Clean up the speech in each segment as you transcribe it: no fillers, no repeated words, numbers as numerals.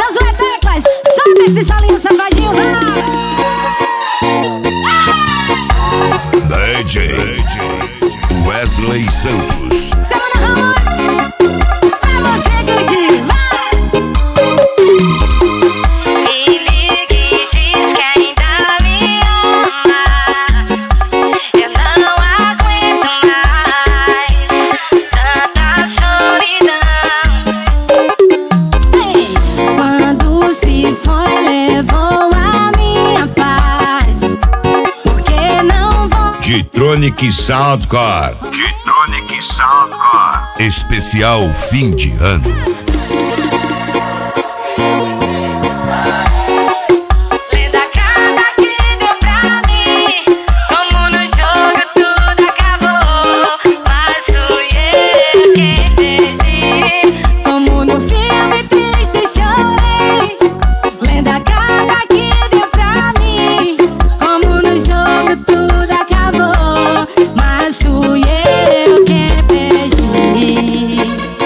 Josué Teclas, solta esse solinho safadinho, vai! DJ Wesley Santos. Semana Ramos, pra você curtir, vai! Me liga e diz que ainda me ama. Eu não aguento mais tanta solidão. Quando se foi, levou a minha paz. Porque não vou. G-Tronic Soundcore. G-Tronic Soundcore. Especial fim de ano. Lendo a carta que deu pra mim, como no jogo tudo acabou, mas fui eu quem perdi. Como no filme triste chorei, lendo a carta que deu pra mim. Como no jogo tudo acabou, mas fui eu quem perdi.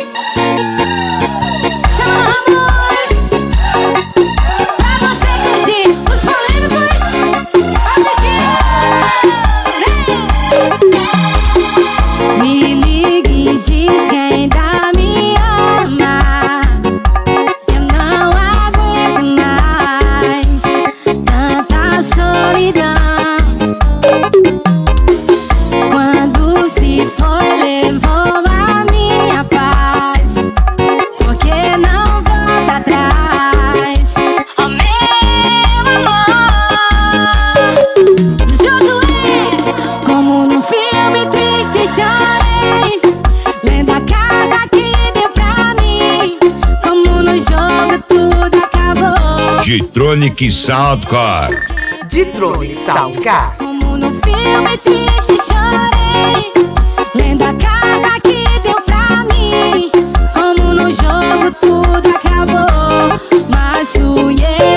Semana Ramos, pra você curtir os polêmicos, me liga e diz que ainda me ama. Eu não aguento mais tanta solidão. Quando se foi, levou a minha paz. Porque não volta atrás. Oh meu amor, Josué, como num filme triste chorei, lendo a carta que deu pra mim. Como no jogo tudo acabou. G-Tronic Soundcore. G-Tronic Soundcore. Como no filme triste chorei, lendo a carta que deu pra mim. Como no jogo tudo acabou, mas fui eu